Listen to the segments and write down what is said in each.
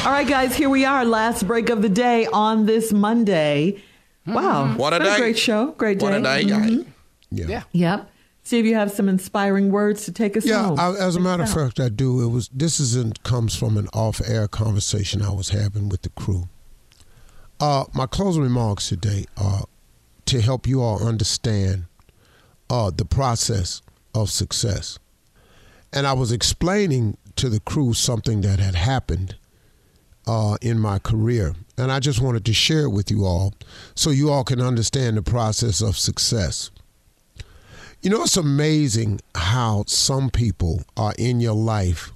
All right, guys, here we are. Last break of the day on this Monday. Wow. What a day. Great show. Great day. What a day. Mm-hmm. Yeah. Yep. Steve, you have some inspiring words to take us home. Yeah, as a matter of fact, I do. Comes from an off-air conversation I was having with the crew. My closing remarks today are to help you all understand the process of success. And I was explaining to the crew something that had happened in my career. And I just wanted to share it with you all so you all can understand the process of success. You know, it's amazing how some people are in your life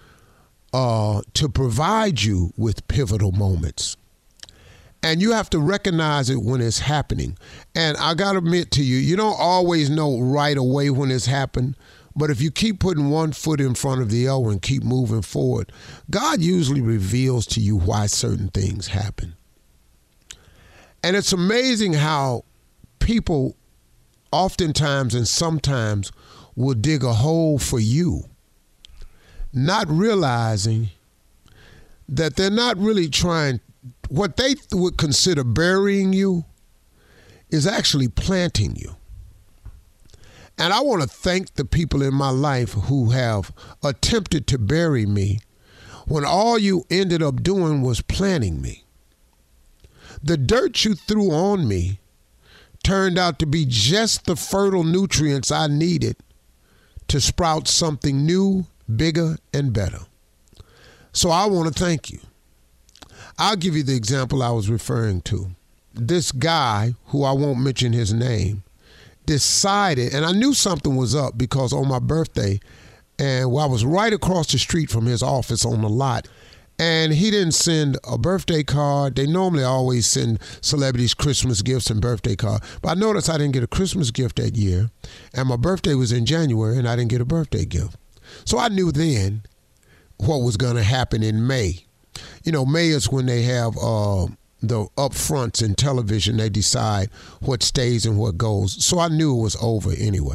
to provide you with pivotal moments. And you have to recognize it when it's happening. And I got to admit to you, you don't always know right away when it's happened. But if you keep putting one foot in front of the other and keep moving forward, God usually reveals to you why certain things happen. And it's amazing how people oftentimes and sometimes will dig a hole for you, not realizing that they're not really trying. What they would consider burying you is actually planting you. And I want to thank the people in my life who have attempted to bury me when all you ended up doing was planting me. The dirt you threw on me turned out to be just the fertile nutrients I needed to sprout something new, bigger, and better. So I want to thank you. I'll give you the example I was referring to. This guy, who I won't mention his name, decided, and I knew something was up because on my birthday, and I was right across the street from his office on the lot, and he didn't send a birthday card. They normally always send celebrities Christmas gifts and birthday cards. But I noticed I didn't get a Christmas gift that year, and my birthday was in January, and I didn't get a birthday gift. So I knew then what was going to happen in May. You know, May is when they have the upfronts in television. They decide what stays and what goes. So I knew it was over anyway.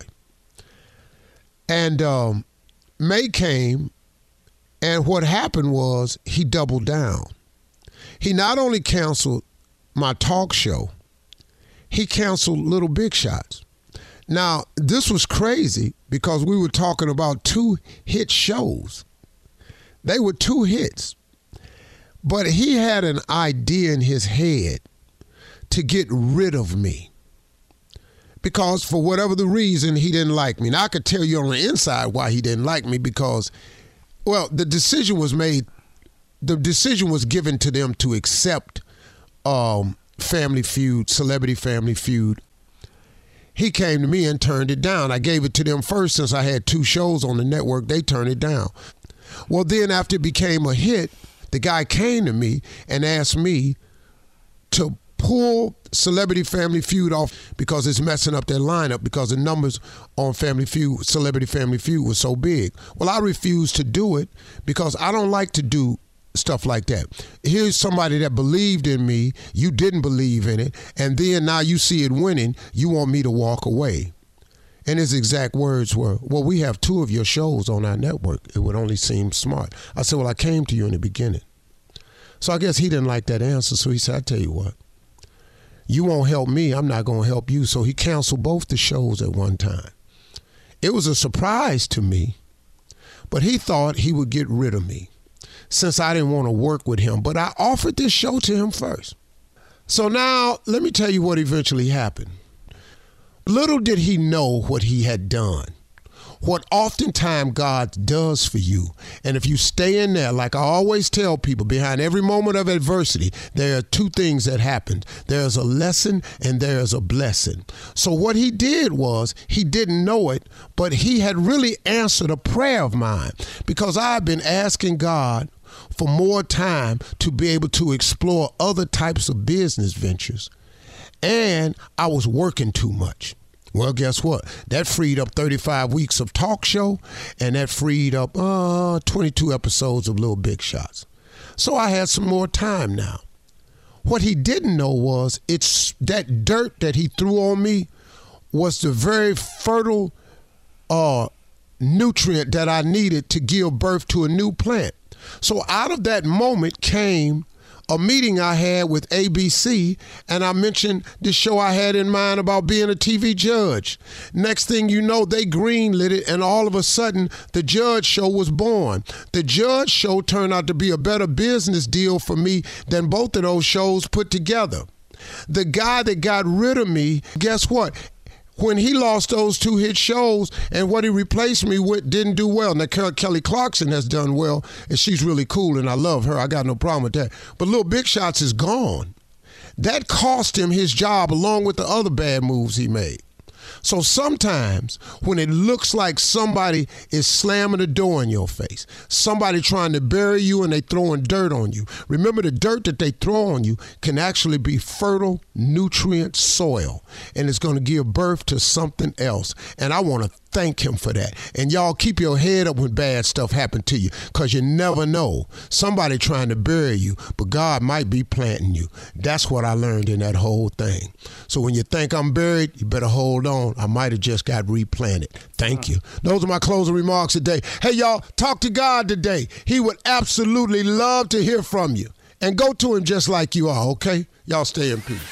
And May came, and what happened was he doubled down. He not only canceled my talk show, he canceled Little Big Shots. Now, this was crazy because we were talking about 2 hit shows. They were 2 hits. But he had an idea in his head to get rid of me because for whatever the reason, he didn't like me. Now, I could tell you on the inside why he didn't like me because, well, the decision was given to them to accept Family Feud, Celebrity Family Feud. He came to me and turned it down. I gave it to them first since I had 2 shows on the network. They turned it down. Well, then after it became a hit, the guy came to me and asked me to pull Celebrity Family Feud off because it's messing up their lineup because the numbers on Family Feud, Celebrity Family Feud was so big. Well, I refused to do it because I don't like to do stuff like that. Here's somebody that believed in me, you didn't believe in it, and then now you see it winning, you want me to walk away. And his exact words were, well, we have 2 of your shows on our network. It would only seem smart. I said, well, I came to you in the beginning. So I guess he didn't like that answer. So he said, I tell you what, you won't help me. I'm not going to help you. So he canceled both the shows at one time. It was a surprise to me, but he thought he would get rid of me since I didn't want to work with him. But I offered this show to him first. So now let me tell you what eventually happened. Little did he know what he had done, what oftentimes God does for you. And if you stay in there, like I always tell people, behind every moment of adversity, there are 2 things that happen. There's a lesson and there's a blessing. So what he did was, he didn't know it, but he had really answered a prayer of mine because I've been asking God for more time to be able to explore other types of business ventures. And I was working too much. Well, guess what? That freed up 35 weeks of talk show, and that freed up 22 episodes of Little Big Shots. So I had some more time now. What he didn't know was it's that dirt that he threw on me was the very fertile nutrient that I needed to give birth to a new plant. So out of that moment came a meeting I had with ABC, and I mentioned the show I had in mind about being a TV judge. Next thing you know, they greenlit it, and all of a sudden, the Judge Show was born. The Judge Show turned out to be a better business deal for me than both of those shows put together. The guy that got rid of me, guess what? When he lost those 2 hit shows and what he replaced me with didn't do well. Now, Kelly Clarkson has done well, and she's really cool, and I love her. I got no problem with that. But Little Big Shots is gone. That cost him his job along with the other bad moves he made. So sometimes when it looks like somebody is slamming the door in your face, somebody trying to bury you and they throwing dirt on you, remember the dirt that they throw on you can actually be fertile, nutrient soil, and it's going to give birth to something else. And I want to thank him for that. And y'all keep your head up when bad stuff happens to you, because you never know. Somebody trying to bury you, but God might be planting you. That's what I learned in that whole thing. So when you think I'm buried, you better hold on. I might have just got replanted. Thank you. Those are my closing remarks today. Hey, y'all, talk to God today. He would absolutely love to hear from you. And go to him just like you are, okay? Y'all stay in peace.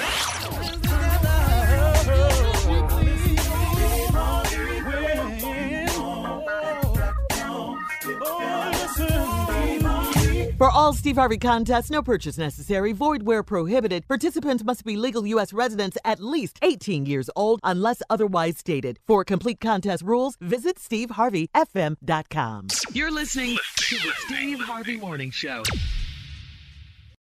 For all Steve Harvey contests, no purchase necessary, void where prohibited. Participants must be legal U.S. residents at least 18 years old unless otherwise stated. For complete contest rules, visit SteveHarveyFM.com. You're listening to the Steve Harvey Morning Show.